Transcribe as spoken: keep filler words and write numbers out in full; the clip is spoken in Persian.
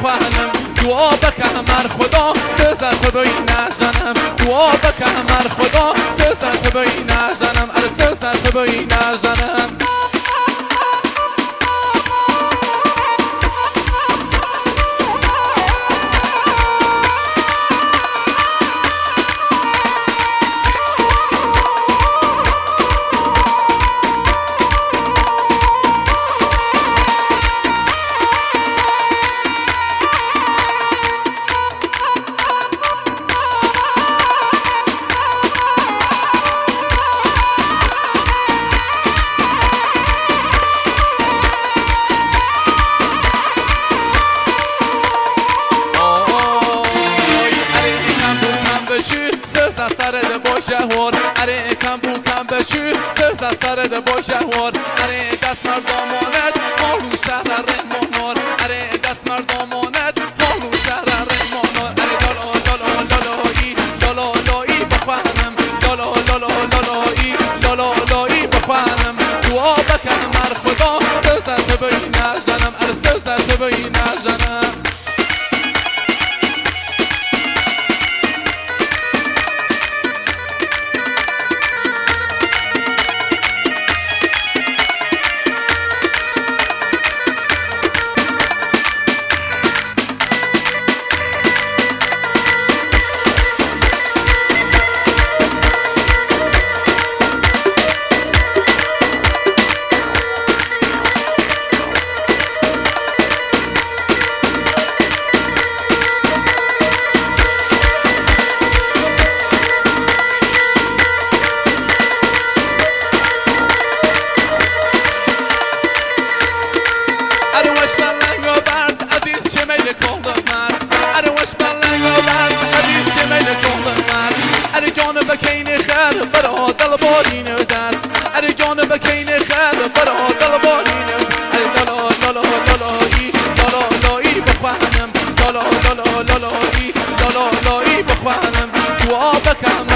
بخوانم دعا بکن مر خدا سزت بی نجنم دعا بکن مر خدا سزت بی نجنم ار سزت بی نجنم سرد باشه هور اره کم بو کم بشور سز سرد باشه هور اره دست مردمانت مالو شهر رحمانار اره دست مردمانت مالو شهر رحمانار اره دالا دالا دالایی دالا دایی بخوانم دالا دالا دالایی دالا دایی بخوانم دعا بکن مر خدا سزت بی نجنم اره سزت بی نجنم بکین خیر برا دل بارین دست اره جان بکین خیر برا دل بارین اره دلا دلا دلایی دلا دلایی بخوانم دلا دلا دلایی دلا دلایی بخوانم دعا بکن